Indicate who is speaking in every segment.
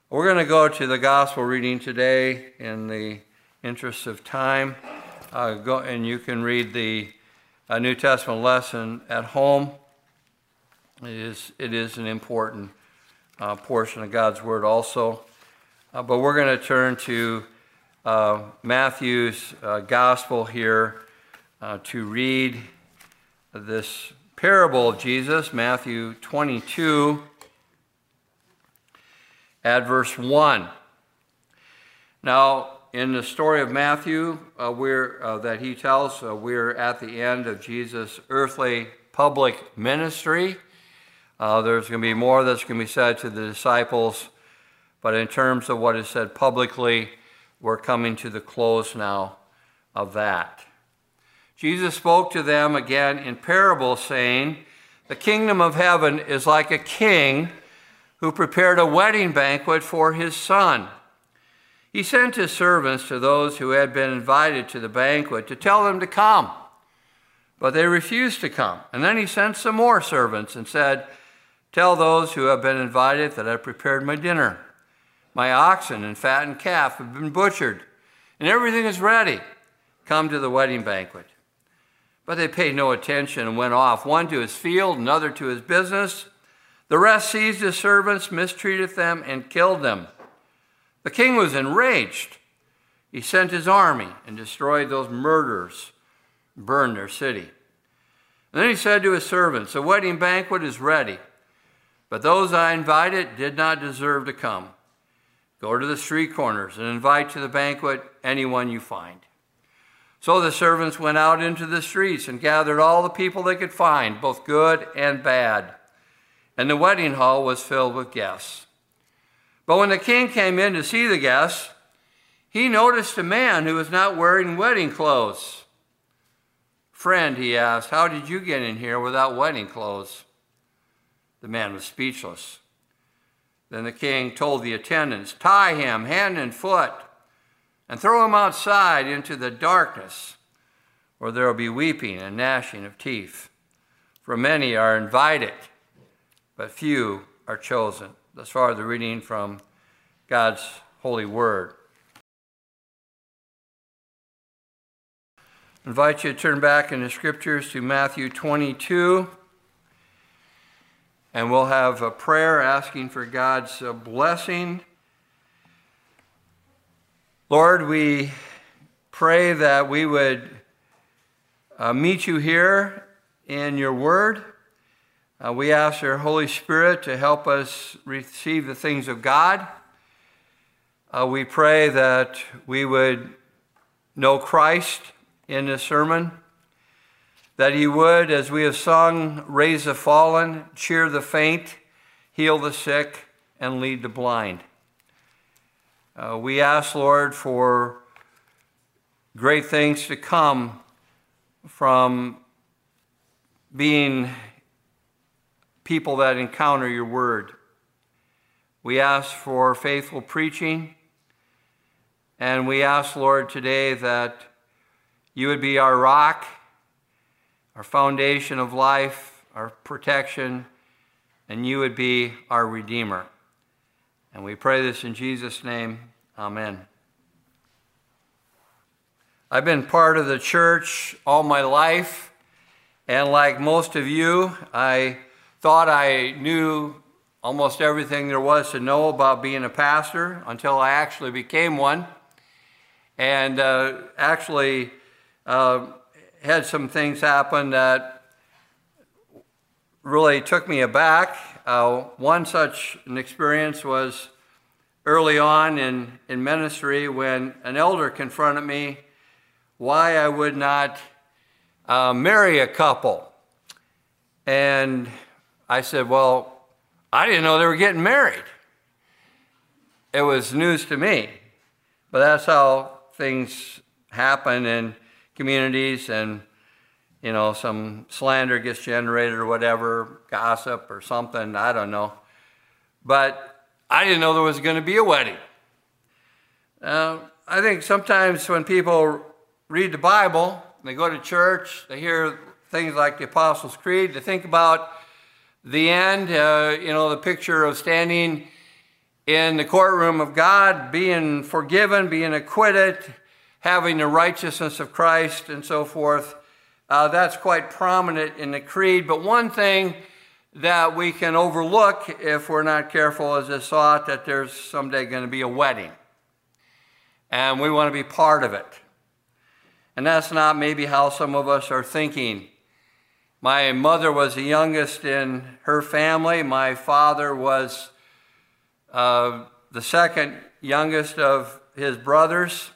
Speaker 1: We're going to go to the gospel reading today in the interest of time. And you can read the New Testament lesson at home. It is an important portion of God's Word also. But we're going to turn to Matthew's gospel here to read this parable of Jesus, Matthew 22, at verse 1. Now, in the story of Matthew that he tells, we're at the end of Jesus' earthly public ministry. There's going to be more that's going to be said to the disciples, but in terms of what is said publicly, we're coming to the close now of that. Jesus spoke to them again in parables, saying, "The kingdom of heaven is like a king who prepared a wedding banquet for his son. He sent his servants to those who had been invited to the banquet to tell them to come, but they refused to come. And then he sent some more servants and said, 'Tell those who have been invited that I've prepared my dinner. My oxen and fattened calf have been butchered, and everything is ready. Come to the wedding banquet.' But they paid no attention and went off, one to his field, another to his business. The rest seized his servants, mistreated them, and killed them. The king was enraged. He sent his army and destroyed those murderers, burned their city. And then he said to his servants, 'The wedding banquet is ready, but those I invited did not deserve to come. Go to the street corners and invite to the banquet anyone you find.' So the servants went out into the streets and gathered all the people they could find, both good and bad. And the wedding hall was filled with guests. But when the king came in to see the guests, he noticed a man who was not wearing wedding clothes. 'Friend,' he asked, 'how did you get in here without wedding clothes?' The man was speechless. Then the king told the attendants, 'Tie him hand and foot and throw him outside into the darkness, where there will be weeping and gnashing of teeth. For many are invited, but few are chosen.'" Thus far, the reading from God's holy word. I invite you to turn back in the scriptures to Matthew 22, and we'll have a prayer asking for God's blessing. Lord, we pray that we would meet you here in your word. We ask your Holy Spirit to help us receive the things of God. We pray that we would know Christ in this sermon, that he would, as we have sung, raise the fallen, cheer the faint, heal the sick, and lead the blind. We ask, Lord, for great things to come from being people that encounter your word. We ask for faithful preaching, and we ask, Lord, today that you would be our rock, our foundation of life, our protection, and you would be our Redeemer. And we pray this in Jesus' name. Amen. I've been part of the church all my life, and like most of you, I thought I knew almost everything there was to know about being a pastor until I actually became one, and actually had some things happen that really took me aback. One such an experience was early on in ministry when an elder confronted me why I would not marry a couple. And I said, well, I didn't know they were getting married. It was news to me. But that's how things happen in communities, and some slander gets generated or whatever, gossip or something, I don't know. But I didn't know there was going to be a wedding. I think sometimes when people read the Bible, they go to church, they hear things like the Apostles' Creed, they think about the end, the picture of standing in the courtroom of God, being forgiven, being acquitted, having the righteousness of Christ and so forth. That's quite prominent in the creed. But one thing that we can overlook if we're not careful is this thought that there's someday going to be a wedding. And we want to be part of it. And that's not maybe how some of us are thinking. My mother was the youngest in her family. My father was the second youngest of his brothers.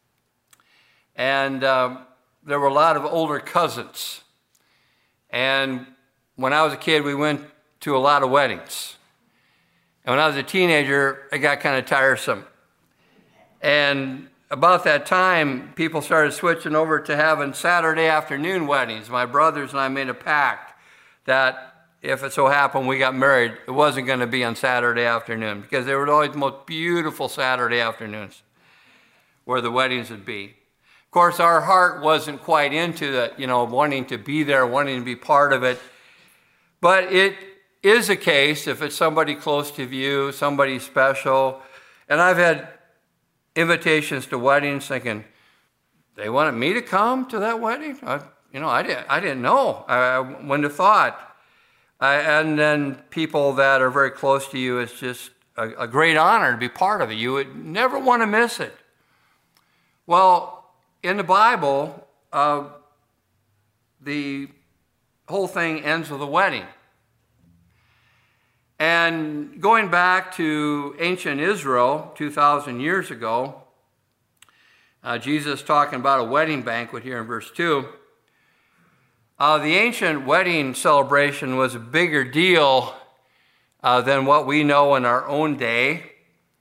Speaker 1: And there were a lot of older cousins. And when I was a kid, we went to a lot of weddings. And when I was a teenager, it got kind of tiresome. And about that time, people started switching over to having Saturday afternoon weddings. My brothers and I made a pact that if it so happened we got married, it wasn't going to be on Saturday afternoon, because there were always the most beautiful Saturday afternoons where the weddings would be. Of course, our heart wasn't quite into that, wanting to be there, wanting to be part of it. But it is a case, if it's somebody close to you, somebody special. And I've had invitations to weddings thinking, they wanted me to come to that wedding? I didn't know. I wouldn't have thought. And then people that are very close to you, it's just a great honor to be part of it. You would never want to miss it. Well, in the Bible, the whole thing ends with a wedding. And going back to ancient Israel 2,000 years ago, Jesus talking about a wedding banquet here in verse 2. The ancient wedding celebration was a bigger deal than what we know in our own day.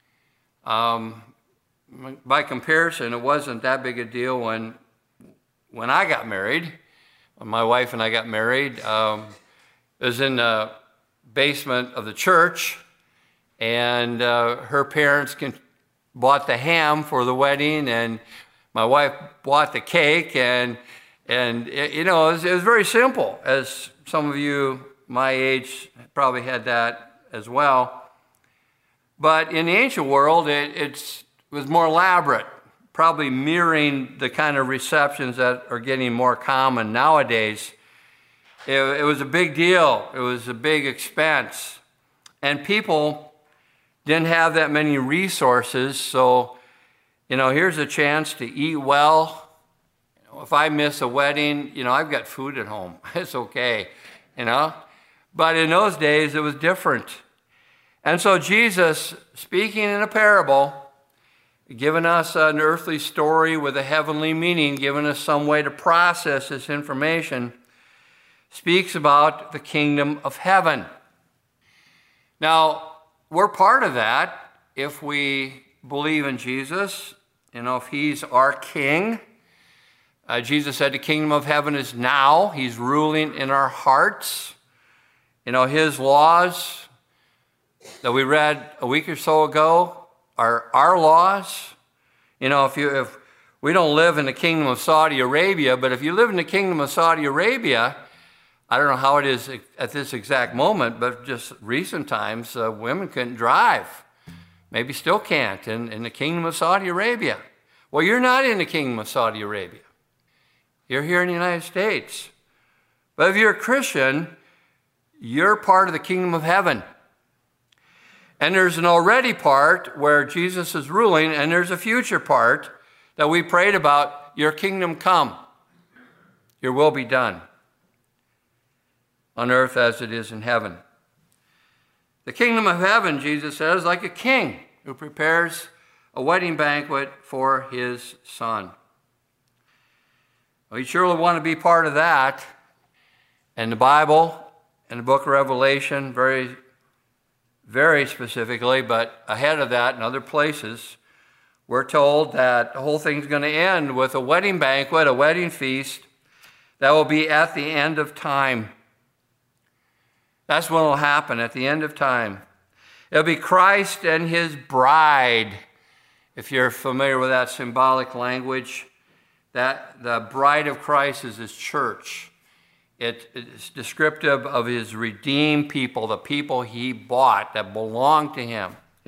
Speaker 1: By comparison, it wasn't that big a deal when I got married. When my wife and I got married, it was in the basement of the church, and her parents bought the ham for the wedding, and my wife bought the cake, and it was very simple. As some of you my age probably had that as well. But in the ancient world, it was more elaborate, probably mirroring the kind of receptions that are getting more common nowadays. It was a big deal. It was a big expense. And people didn't have that many resources. So, here's a chance to eat well. If I miss a wedding, I've got food at home. It's okay, But in those days, it was different. And so Jesus, speaking in a parable, giving us an earthly story with a heavenly meaning, giving us some way to process this information, speaks about the kingdom of heaven. Now, we're part of that if we believe in Jesus, if he's our king. Jesus said the kingdom of heaven is now. He's ruling in our hearts. His laws that we read a week or so ago are our laws. If we don't live in the kingdom of Saudi Arabia, but if you live in the kingdom of Saudi Arabia, I don't know how it is at this exact moment, but just recent times, women couldn't drive. Maybe still can't in the kingdom of Saudi Arabia. Well, you're not in the kingdom of Saudi Arabia. You're here in the United States. But if you're a Christian, you're part of the kingdom of heaven. And there's an already part where Jesus is ruling, and there's a future part that we prayed about, your kingdom come, your will be done, on earth as it is in heaven. The kingdom of heaven, Jesus says, like a king who prepares a wedding banquet for his son. Well, you surely want to be part of that. And the Bible, and the book of Revelation, very, very specifically, but ahead of that in other places, we're told that the whole thing's going to end with a wedding banquet, a wedding feast that will be at the end of time. That's what will happen at the end of time. It'll be Christ and his bride. If you're familiar with that symbolic language, that the bride of Christ is his church. It's descriptive of his redeemed people, the people he bought that belong to him,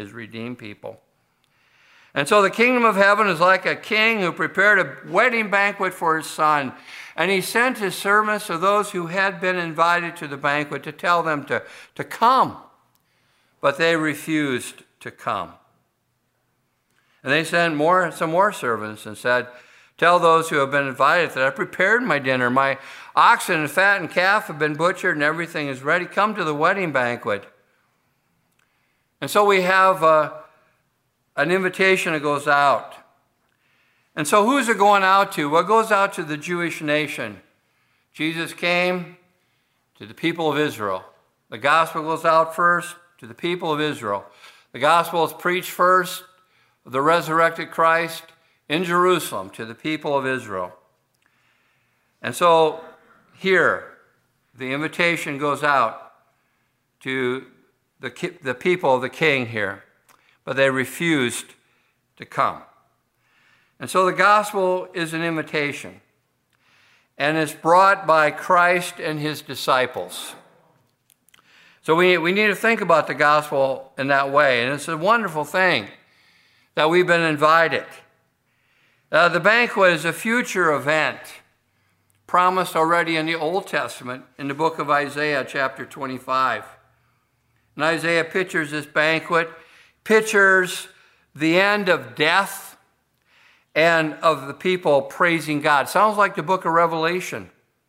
Speaker 1: his redeemed people. And so the kingdom of heaven is like a king who prepared a wedding banquet for his son. And he sent his servants to those who had been invited to the banquet to tell them to come. But they refused to come. And they sent some more servants and said, tell those who have been invited that I prepared my dinner. My oxen and fattened calf have been butchered and everything is ready. Come to the wedding banquet. And so we have an invitation that goes out. And so who's it going out to? Well, it goes out to the Jewish nation. Jesus came to the people of Israel. The gospel goes out first to the people of Israel. The gospel is preached first of the resurrected Christ in Jerusalem to the people of Israel. And so here, the invitation goes out to the people of the king here, but they refused to come. And so the gospel is an invitation, and it's brought by Christ and his disciples. So we need to think about the gospel in that way, and it's a wonderful thing that we've been invited. The banquet is a future event promised already in the Old Testament in the book of Isaiah chapter 25. And Isaiah pictures this banquet, pictures the end of death and of the people praising God. Sounds like the book of Revelation.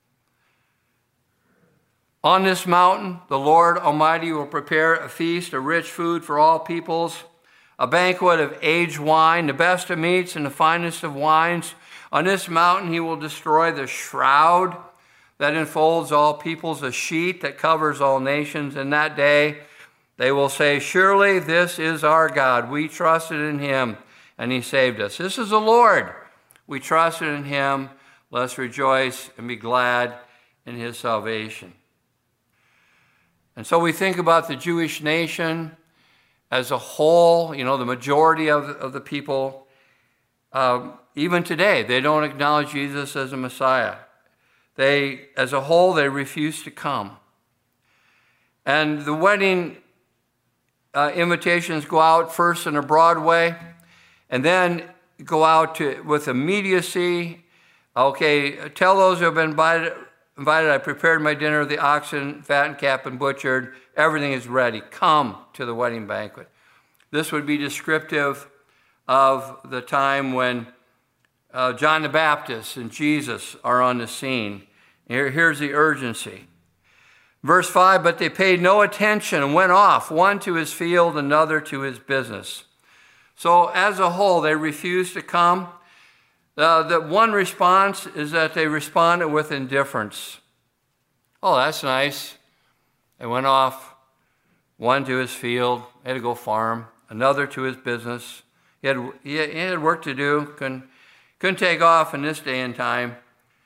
Speaker 1: On this mountain, the Lord Almighty will prepare a feast, a rich food for all peoples, a banquet of aged wine, the best of meats and the finest of wines. On this mountain he will destroy the shroud that enfolds all peoples, a sheet that covers all nations. In that day they will say, surely this is our God. We trusted in him and he saved us. This is the Lord. We trusted in him. Let's rejoice and be glad in his salvation. And so we think about the Jewish nation as a whole, the majority of the people. Even today, they don't acknowledge Jesus as a Messiah. As a whole, they refuse to come. And the wedding invitations go out first in a broad way, and then go out with immediacy. Okay, tell those who have been invited, I prepared my dinner, the oxen, fattened calf, and butchered. Everything is ready. Come to the wedding banquet. This would be descriptive of the time when John the Baptist and Jesus are on the scene. Here's the urgency. Verse 5, but they paid no attention and went off, one to his field, another to his business. So as a whole, they refused to come. The one response is that they responded with indifference. Oh, that's nice. They went off, one to his field, had to go farm, another to his business. He had work to do, couldn't take off in this day and time.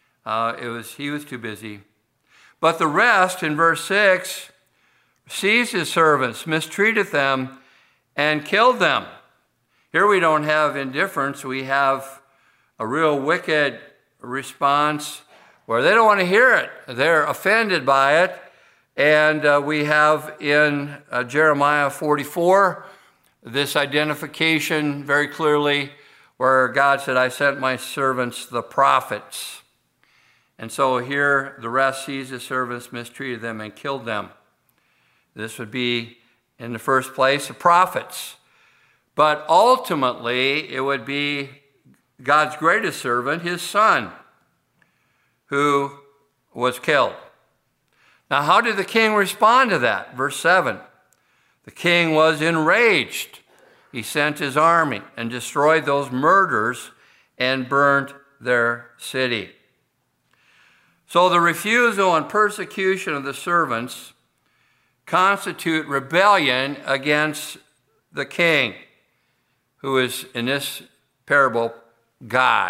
Speaker 1: He was too busy. But the rest, in verse 6, seized his servants, mistreated them, and killed them. Here we don't have indifference. We have a real wicked response where they don't want to hear it. They're offended by it. And we have in Jeremiah 44 this identification very clearly where God said, I sent my servants, the prophets. And so here the rest seized his servants, mistreated them, and killed them. This would be, in the first place, the prophets. But ultimately, it would be God's greatest servant, his son, who was killed. Now, how did the king respond to that? Verse 7, the king was enraged. He sent his army and destroyed those murders and burned their city. So the refusal and persecution of the servants constitute rebellion against the king, who is, in this parable, God.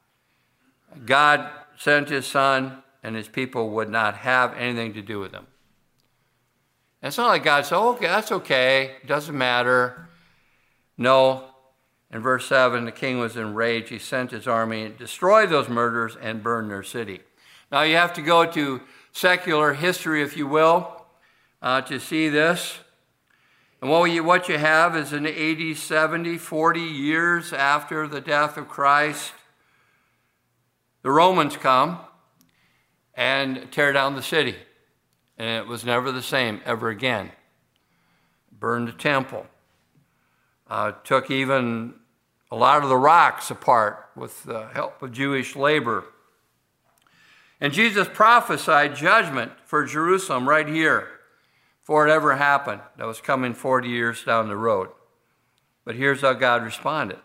Speaker 1: God sent his son, and his people would not have anything to do with him. And it's not like God said, okay, that's okay, it doesn't matter. No. In verse 7, the king was enraged. He sent his army and destroyed those murderers and burned their city. Now you have to go to secular history, if you will, to see this. And what you have is in 80, 70, 40 years after the death of Christ, the Romans come and tear down the city. And it was never the same ever again. Burned the temple. Took even a lot of the rocks apart with the help of Jewish labor. And Jesus prophesied judgment for Jerusalem right here before it ever happened. That was coming 40 years down the road. But here's how God responded.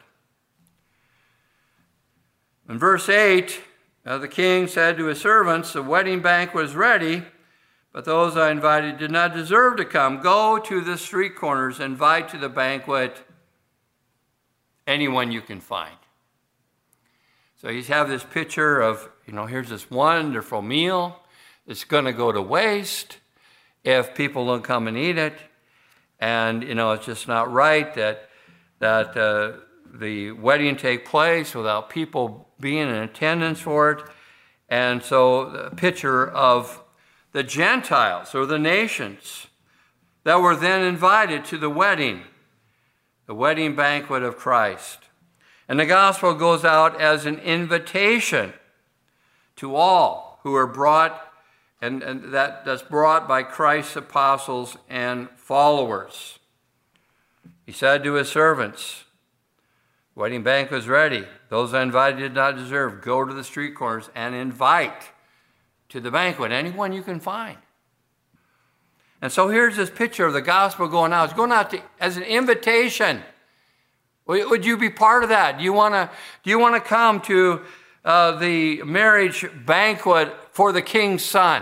Speaker 1: In verse 8, the king said to his servants, the wedding banquet is ready, but those I invited did not deserve to come. Go to the street corners, invite to the banquet anyone you can find. So you have this picture of, here's this wonderful meal. It's going to go to waste if people don't come and eat it. And, it's just not right that the wedding take place without people being in attendance for it. And so the picture of the Gentiles or the nations that were then invited to the wedding banquet of Christ. And the gospel goes out as an invitation to all who are brought, and that's brought by Christ's apostles and followers. He said to his servants, wedding banquet is ready. Those I invited did not deserve. Go to the street corners and invite to the banquet anyone you can find. And so here's this picture of the gospel going out. It's going out as an invitation. Would you be part of that? Do you want to come to the marriage banquet for the king's son?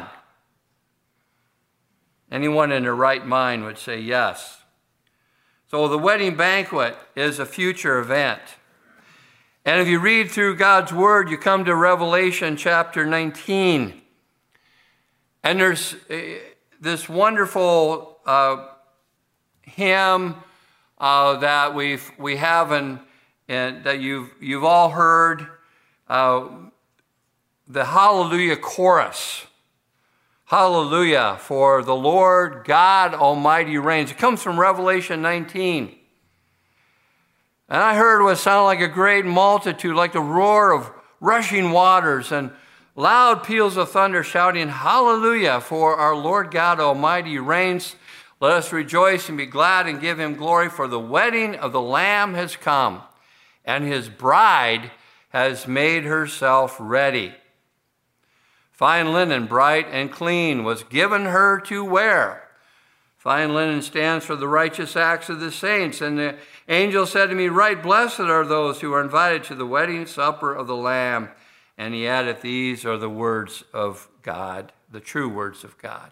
Speaker 1: Anyone in their right mind would say yes. So the wedding banquet is a future event. And if you read through God's word, you come to Revelation chapter 19. And there's this wonderful hymn that we have and that you've all heard, the Hallelujah chorus. Hallelujah, for the Lord God Almighty reigns. It comes from Revelation 19. And I heard what sounded like a great multitude, like the roar of rushing waters and loud peals of thunder shouting, Hallelujah, for our Lord God Almighty reigns. Let us rejoice and be glad and give him glory, for the wedding of the Lamb has come, and his bride has made herself ready. Fine linen, bright and clean, was given her to wear. Fine linen stands for the righteous acts of the saints. And the angel said to me, right blessed are those who are invited to the wedding supper of the Lamb. And he added, these are the words of God, the true words of God.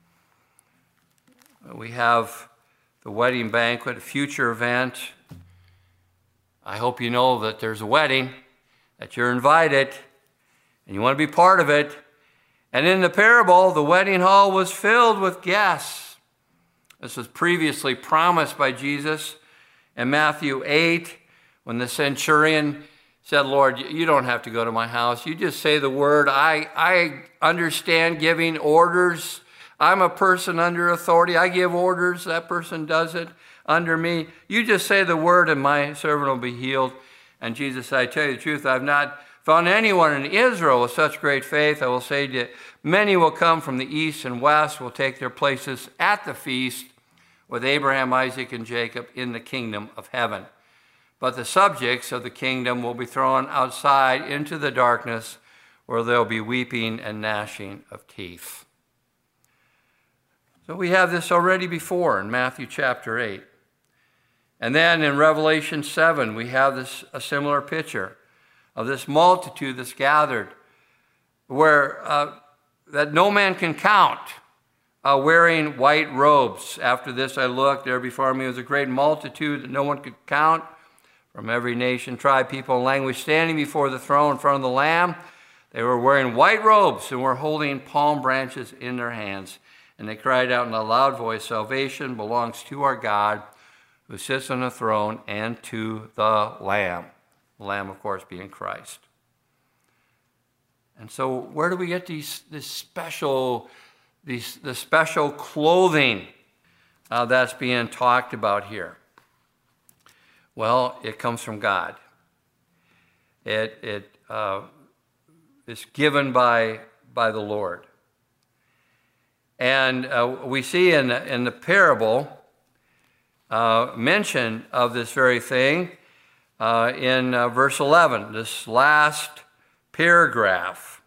Speaker 1: We have the wedding banquet, a future event. I hope you know that there's a wedding, that you're invited, and you want to be part of it. And in the parable, the wedding hall was filled with guests. This was previously promised by Jesus in Matthew 8, when the centurion said, Lord, you don't have to go to my house. You just say the word. I understand giving orders. I'm a person under authority. I give orders. That person does it under me. You just say the word and my servant will be healed. And Jesus said, I tell you the truth, I've not found anyone in Israel with such great faith. I will say to you, many will come from the east and west, will take their places at the feast with Abraham, Isaac, and Jacob in the kingdom of heaven. But the subjects of the kingdom will be thrown outside into the darkness, where there'll be weeping and gnashing of teeth. So we have this already before in Matthew chapter 8. And then in Revelation 7, we have a similar picture of this multitude that's gathered, where that no man can count, wearing white robes. After this I looked, there before me was a great multitude that no one could count, from every nation, tribe, people, and language, standing before the throne in front of the Lamb. They were wearing white robes and were holding palm branches in their hands. And they cried out in a loud voice, salvation belongs to our God, who sits on the throne, and to the Lamb. The Lamb, of course, being Christ. And so where do we get the special clothing that's being talked about here? Well, it comes from God. It is given by the Lord. And we see in the parable mention of this very thing in verse 11, this last paragraph.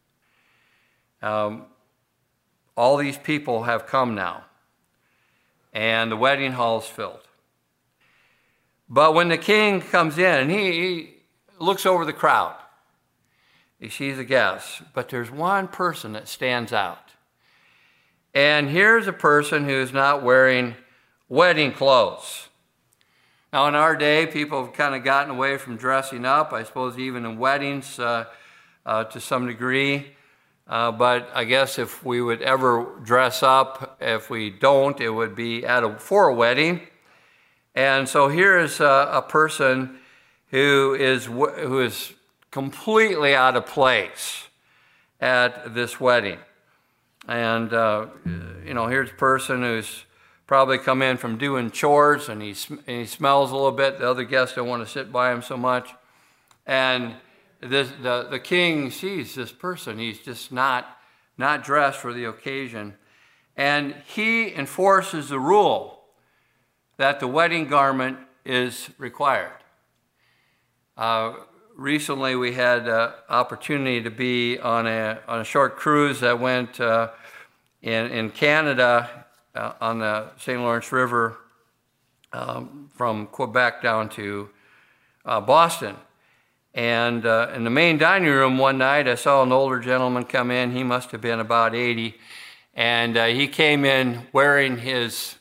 Speaker 1: All these people have come now, and the wedding hall is filled. But when the king comes in, he looks over the crowd. He sees the guests, but there's one person that stands out. And here's a person who's not wearing wedding clothes. Now, in our day, people have kind of gotten away from dressing up, I suppose even in weddings to some degree. But I guess if we would ever dress up, if we don't, it would be for a wedding. And so here is a person who is completely out of place at this wedding. And, here's a person who's probably come in from doing chores, and he smells a little bit. The other guests don't want to sit by him so much. And the king sees this person. He's just not dressed for the occasion. And he enforces the rule that the wedding garment is required. Recently, we had an opportunity to be on a short cruise that went in Canada on the St. Lawrence River from Quebec down to Boston. And in the main dining room one night, I saw an older gentleman come in. He must have been about 80. And he came in wearing his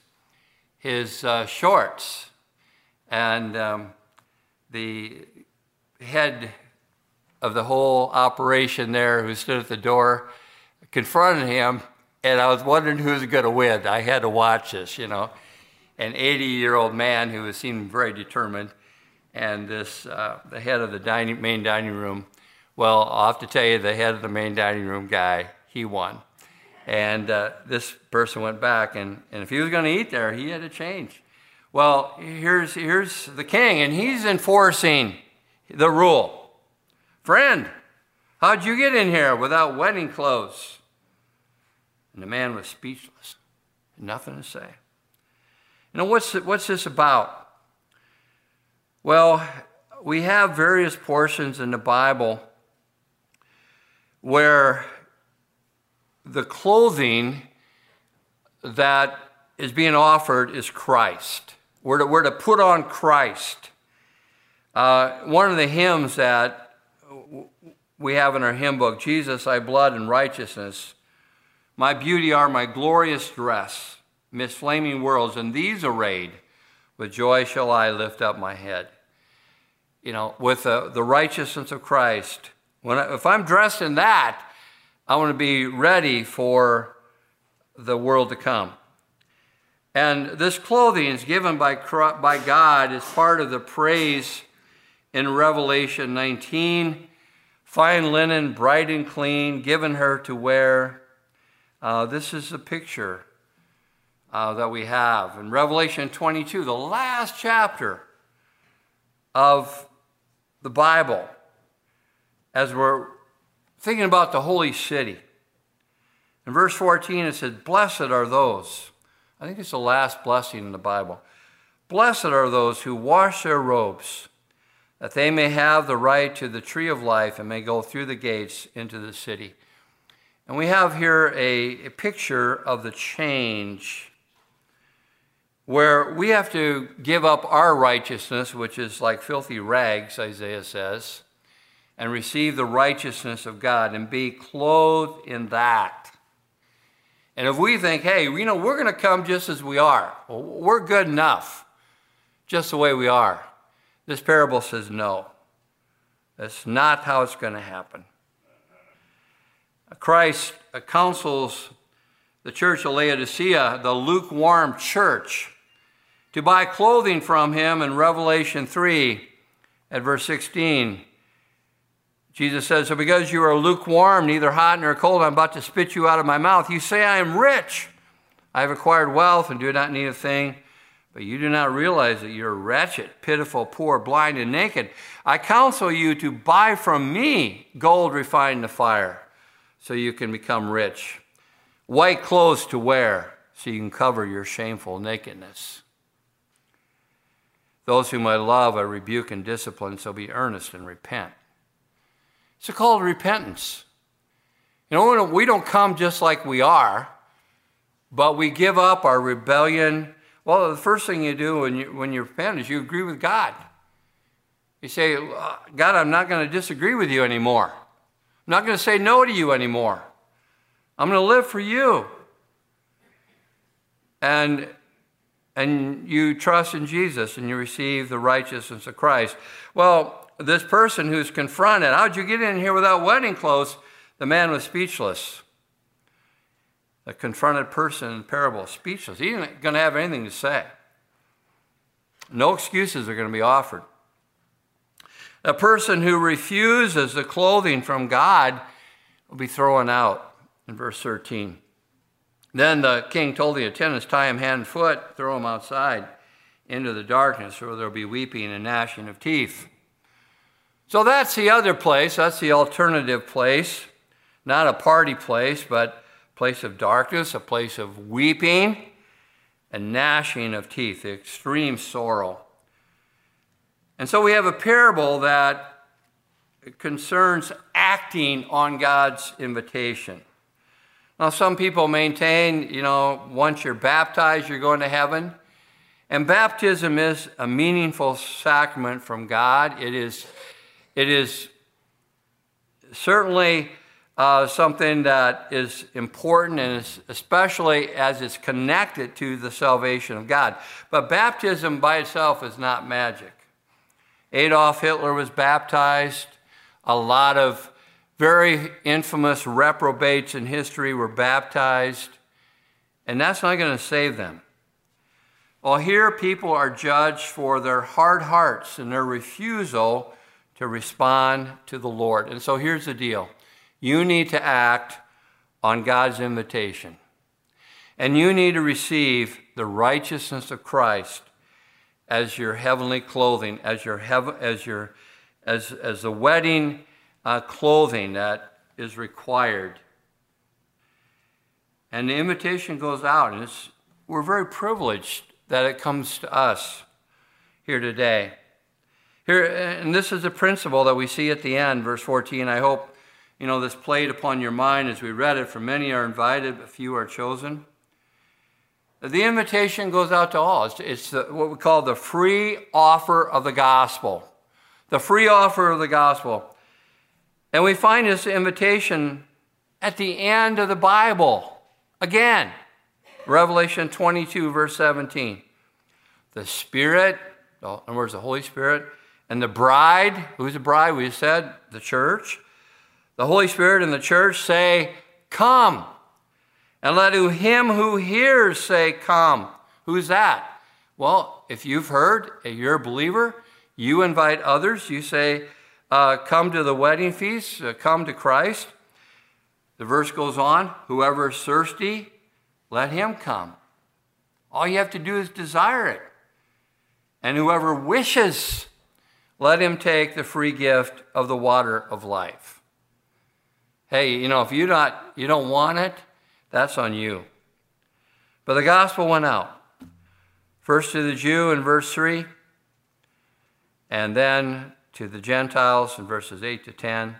Speaker 1: shorts. And the head of the whole operation there, who stood at the door, confronted him, and I was wondering who was going to win. I had to watch this, An 80-year-old man who seemed very determined, and the head of the main dining room. Well, I'll have to tell you, the head of the main dining room guy, he won. And this person went back, and if he was going to eat there, he had to change. Well, here's the king, and he's enforcing the rule. Friend, how'd you get in here without wedding clothes? And the man was speechless, nothing to say. What's this about? Well, we have various portions in the Bible where the clothing that is being offered is Christ. We're to put on Christ. One of the hymns that we have in our hymn book, Jesus, thy blood and righteousness, my beauty are my glorious dress, midst flaming worlds, and these arrayed, with joy shall I lift up my head. With the righteousness of Christ. If I'm dressed in that, I want to be ready for the world to come. And this clothing is given by God as part of the praise in Revelation 19, fine linen, bright and clean, given her to wear. This is the picture that we have. In Revelation 22, the last chapter of the Bible, as we're thinking about the holy city. In verse 14, it says, blessed are those. I think it's the last blessing in the Bible. Blessed are those who wash their robes, that they may have the right to the tree of life and may go through the gates into the city. And we have here a picture of the change where we have to give up our righteousness, which is like filthy rags, Isaiah says, and receive the righteousness of God and be clothed in that. And if we think, hey, we're going to come just as we are, well, we're good enough, just the way we are. This parable says no. That's not how it's going to happen. Christ counsels the church of Laodicea, the lukewarm church, to buy clothing from him in Revelation 3 at verse 16. Jesus says, so because you are lukewarm, neither hot nor cold, I'm about to spit you out of my mouth. You say I am rich, I have acquired wealth and do not need a thing, but you do not realize that you're wretched, pitiful, poor, blind, and naked. I counsel you to buy from me gold refined in the fire, so you can become rich, white clothes to wear, so you can cover your shameful nakedness. Those whom I love, I rebuke and discipline, so be earnest and repent. It's called repentance. You know, we don't come just like we are, but we give up our rebellion. Well, the first thing you do when you repent is you agree with God. You say, God, I'm not going to disagree with you anymore. I'm not going to say no to you anymore. I'm going to live for you. And you trust in Jesus and you receive the righteousness of Christ. Well, this person who's confronted, how'd you get in here without wedding clothes? The man was speechless. The confronted person in the parable is speechless. He isn't going to have anything to say. No excuses are going to be offered. A person who refuses the clothing from God will be thrown out in verse 13. Then the king told the attendants, tie him hand and foot, throw him outside into the darkness, where there will be weeping and gnashing of teeth. So that's the other place. That's the alternative place. Not a party place, but a place of darkness, a place of weeping and gnashing of teeth, the extreme sorrow. And so we have a parable that concerns acting on God's invitation. Now, some people maintain, once you're baptized, you're going to heaven. And baptism is a meaningful sacrament from God. It is certainly something that is important, and especially as it's connected to the salvation of God. But baptism by itself is not magic. Adolf Hitler was baptized. A lot of very infamous reprobates in history were baptized, and that's not going to save them. Well, here people are judged for their hard hearts and their refusal to respond to the Lord. And so here's the deal. You need to act on God's invitation, and you need to receive the righteousness of Christ as your heavenly clothing, as the wedding clothing that is required. And the invitation goes out, and we're very privileged that it comes to us here today. And this is a principle that we see at the end, verse 14. I hope this played upon your mind as we read it, for many are invited, but few are chosen. The invitation goes out to all. It's what we call the free offer of the gospel. The free offer of the gospel. And we find this invitation at the end of the Bible. Again, Revelation 22, verse 17. The Spirit, in other words, the Holy Spirit, and the bride, who's the bride? We said the church. The Holy Spirit and the church say, come. And let him who hears say, come. Who's that? Well, if you've heard, if you're a believer, you invite others. You say, come to the wedding feast, come to Christ. The verse goes on, whoever is thirsty, let him come. All you have to do is desire it. And whoever wishes, let him take the free gift of the water of life. Hey, if you don't want it, that's on you. But the gospel went out. First to the Jew in verse 3, and then to the Gentiles in verses 8 to 10.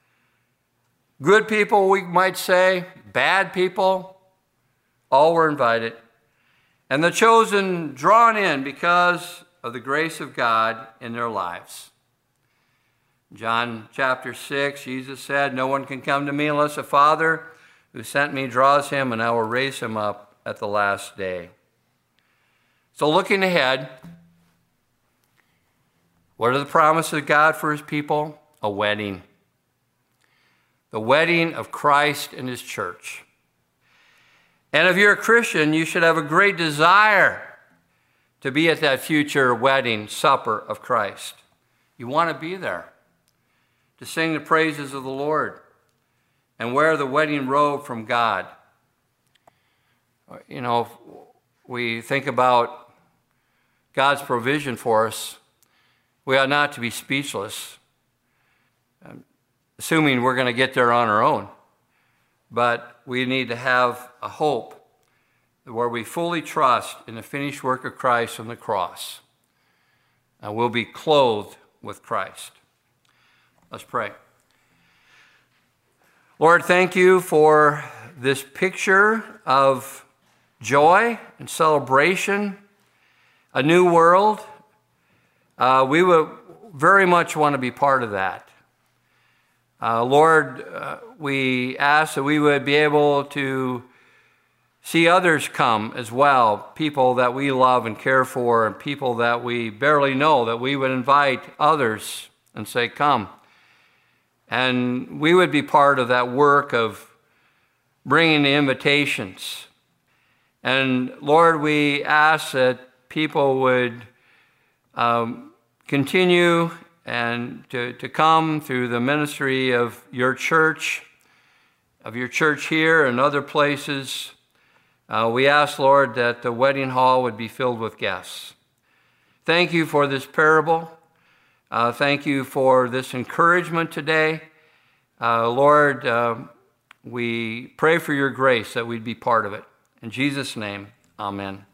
Speaker 1: Good people, we might say, bad people, all were invited. And the chosen drawn in because of the grace of God in their lives. John chapter 6, Jesus said, no one can come to me unless the Father who sent me draws him, and I will raise him up at the last day. So looking ahead, what are the promises of God for his people? A wedding. The wedding of Christ and his church. And if you're a Christian, you should have a great desire to be at that future wedding supper of Christ. You want to be there, to sing the praises of the Lord, and wear the wedding robe from God. You know, if we think about God's provision for us, we ought not to be speechless, assuming we're going to get there on our own. But we need to have a hope where we fully trust in the finished work of Christ on the cross. And we'll be clothed with Christ. Let's pray. Lord, thank you for this picture of joy and celebration, a new world. We would very much want to be part of that. Lord, we ask that we would be able to see others come as well, people that we love and care for, and people that we barely know, that we would invite others and say, come. And we would be part of that work of bringing the invitations. And Lord, we ask that people would continue and to come through the ministry of your church here and other places. We ask, Lord, that the wedding hall would be filled with guests. Thank you for this parable. Thank you for this encouragement today. Lord, we pray for your grace that we'd be part of it. In Jesus' name, amen.